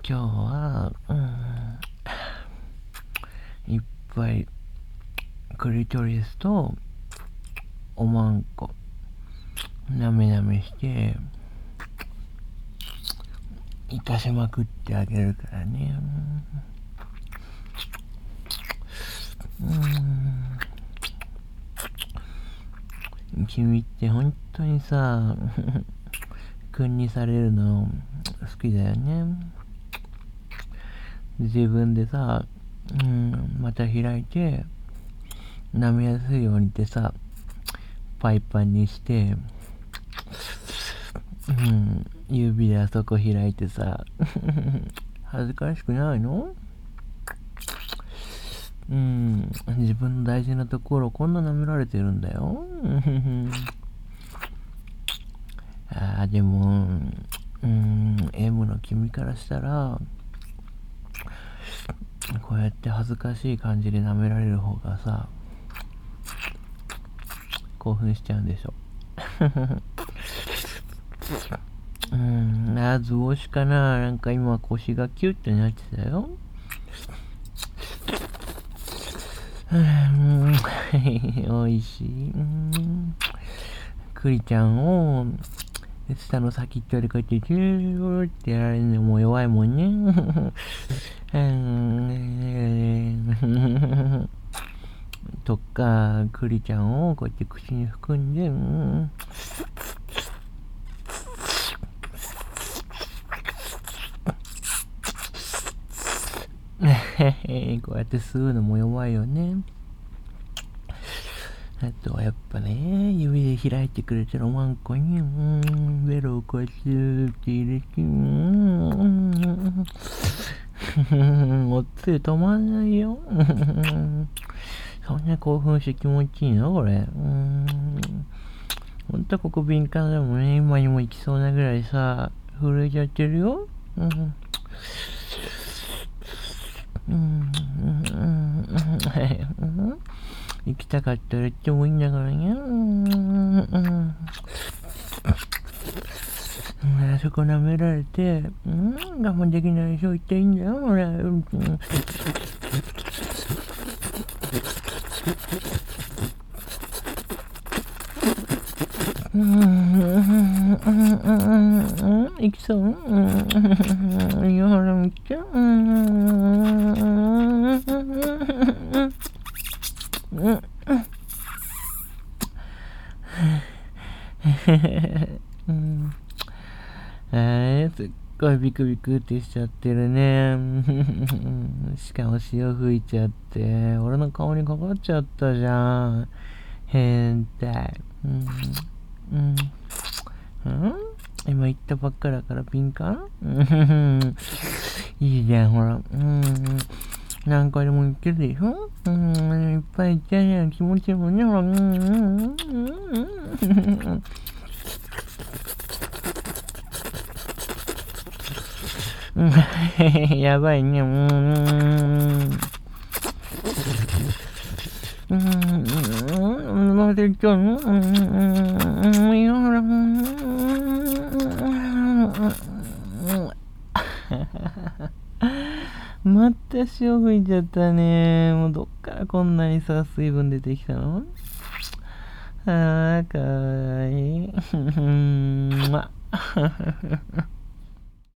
今日は、いっぱいクリトリスとおまんこなめなめして生かしまくってあげるからね。君って本当にさ君にされるの好きだよね。自分でさ、また開いて舐めやすいようにってさパイパンにして、指であそこ開いてさ恥ずかしくないの？自分の大事なところこんな舐められてるんだよ。でもM の君からしたらこうやって恥ずかしい感じで舐められる方がさ興奮しちゃうんでしょ。図星かな。なんか今腰がキュッてなってたよ。おいしい。クリちゃんを下の先っちょでこうやってキューってやられるのも弱いもんね。とか、クリちゃんをこうやって口に含んで、こうやって吸うのも弱いよね。あとはやっぱね、指で開いてくれてるおまんこに、ベロをこうやって入れて、おつゆ止まんないよ。そんな興奮して気持ちいいのこれ。ほんとここ敏感でもね、今にも行きそうなぐらいさ、震えちゃってるよ。行きたかったら行ってもいいんだからね。あそこ舐められて、我慢できない人言っていいんだよ、俺。行きそう。いや、ほら見て。すっごいビクビクってしちゃってるね。しかも潮吹いちゃって、俺の顔にかかっちゃったじゃん。変態。今言ったばっかだから敏感？いいじゃん、ほら。何回でも言ってるでしょ。いっぱい言ってるじゃん、気持ちいいもんね、ほら。やばいね。なんで言っちゃうの？また潮吹いちゃったね。もうどっからこんなにさ、水分出てきたの？かわいい。